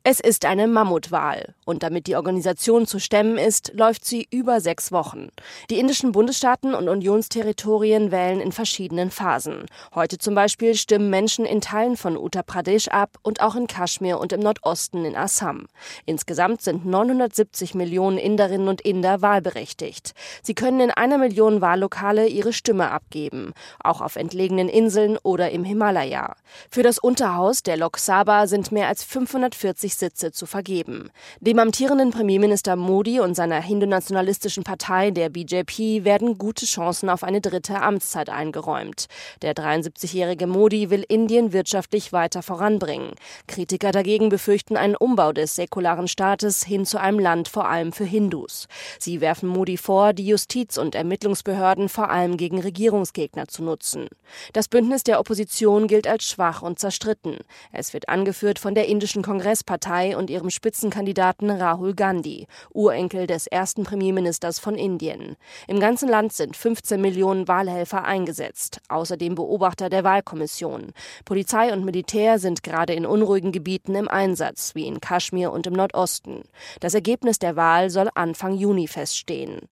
Es ist eine Mammutwahl und damit die Organisation zu stemmen ist, läuft sie über 6 Wochen. Die indischen Bundesstaaten und Unionsterritorien wählen in verschiedenen Phasen. Heute zum Beispiel stimmen Menschen in Teilen von Uttar Pradesh ab und auch in Kaschmir und im Nordosten in Assam. Insgesamt sind 970 Millionen Inderinnen und Inder wahlberechtigt. Sie können in 1 Million Wahllokale ihre Stimme abgeben, auch auf entlegenen Inseln oder im Himalaya. Für das Unterhaus der Lok Sabha sind mehr als 540 Sitze zu vergeben. Dem amtierenden Premierminister Modi und seiner hindu-nationalistischen Partei, der BJP, werden gute Chancen auf eine 3. Amtszeit eingeräumt. Der 73-jährige Modi will Indien wirtschaftlich weiter voranbringen. Kritiker dagegen befürchten einen Umbau des säkularen Staates hin zu einem Land vor allem für Hindus. Sie werfen Modi vor, die Justiz- und Ermittlungsbehörden vor allem gegen Regierungsgegner zu nutzen. Das Bündnis der Opposition gilt als schwach und zerstritten. Es wird angeführt von der indischen Kongresspartei und ihrem Spitzenkandidaten Rahul Gandhi, Urenkel des ersten Premierministers von Indien. Im ganzen Land sind 15 Millionen Wahlhelfer eingesetzt, außerdem Beobachter der Wahlkommission. Polizei und Militär sind gerade in unruhigen Gebieten im Einsatz, wie in Kaschmir und im Nordosten. Das Ergebnis der Wahl soll Anfang Juni feststehen.